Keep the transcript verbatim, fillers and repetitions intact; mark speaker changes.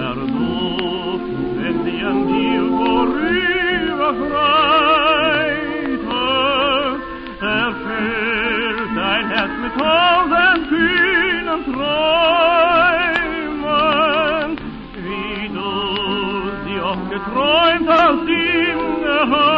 Speaker 1: der Duft, wenn sie an dir vorüberschreite, erfüllt dein Herz mit tausend kühnen Träumen, wie du sie oft geträumt hast im Geheim.